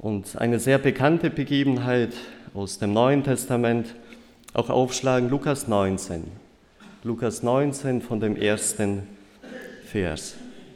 und eine sehr bekannte Begebenheit aus dem Neuen Testament auch aufschlagen, Lukas 19. Lukas 19 von dem ersten Vers.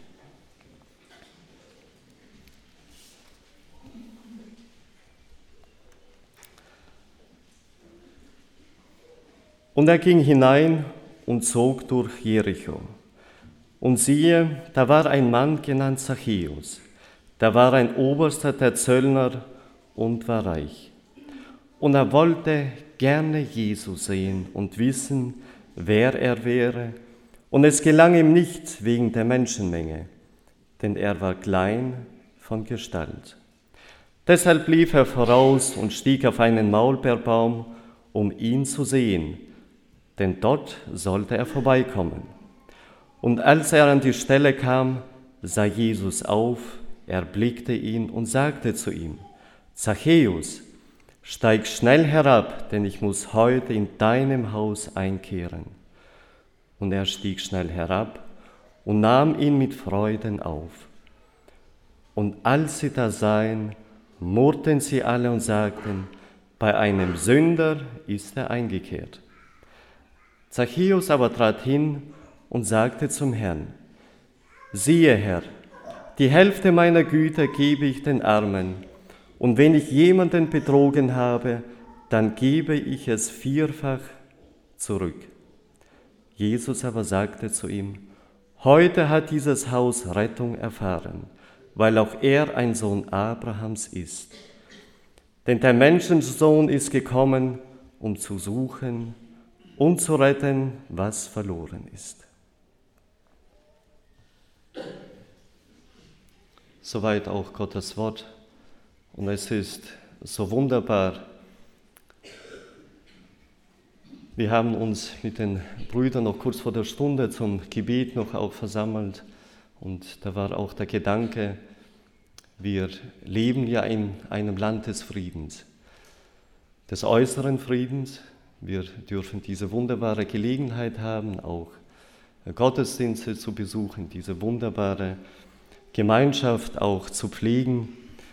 Und er ging hinein und zog durch Jericho. Und siehe, da war ein Mann genannt Zachäus. Der war ein Oberster der Zöllner und war reich. Und er wollte gerne Jesus sehen und wissen, wer er wäre. Und es gelang ihm nicht wegen der Menschenmenge, denn er war klein von Gestalt. Deshalb lief er voraus und stieg auf einen Maulbeerbaum, um ihn zu sehen, denn dort sollte er vorbeikommen. Und als er an die Stelle kam, sah Jesus auf, erblickte ihn und sagte zu ihm: Zachäus, steig schnell herab, denn ich muss heute in deinem Haus einkehren. Und er stieg schnell herab und nahm ihn mit Freuden auf. Und als sie da sahen, murrten sie alle und sagten: Bei einem Sünder ist er eingekehrt. Zachäus aber trat hin und sagte zum Herrn: Siehe, Herr, die Hälfte meiner Güter gebe ich den Armen, und wenn ich jemanden betrogen habe, dann gebe ich es vierfach zurück. Jesus aber sagte zu ihm: Heute hat dieses Haus Rettung erfahren, weil auch er ein Sohn Abrahams ist. Denn der Menschensohn ist gekommen, um zu suchen und zu retten, was verloren ist. Soweit auch Gottes Wort. Und es ist so wunderbar. Wir haben uns mit den Brüdern noch kurz vor der Stunde zum Gebet noch auch versammelt. Und da war auch der Gedanke, wir leben ja in einem Land des Friedens, des äußeren Friedens. Wir dürfen diese wunderbare Gelegenheit haben, auch Gottesdienste zu besuchen, diese wunderbare Gemeinschaft auch zu pflegen.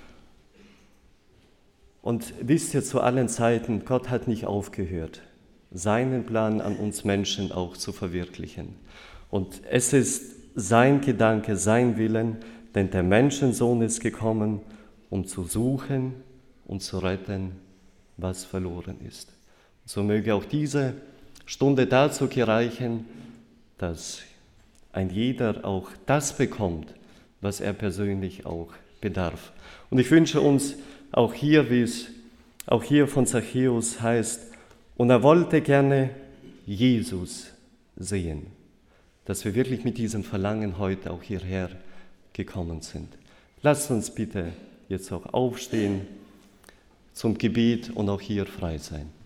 Und wisst ihr, zu allen Zeiten, Gott hat nicht aufgehört, seinen Plan an uns Menschen auch zu verwirklichen. Und es ist sein Gedanke, sein Willen, denn der Menschensohn ist gekommen, um zu suchen und zu retten, was verloren ist. So möge auch diese Stunde dazu gereichen, dass ein jeder auch das bekommt, was er persönlich auch bedarf. Und ich wünsche uns auch hier, wie es auch hier von Zachäus heißt, und er wollte gerne Jesus sehen, dass wir wirklich mit diesem Verlangen heute auch hierher gekommen sind. Lasst uns bitte jetzt auch aufstehen zum Gebet und auch hier frei sein.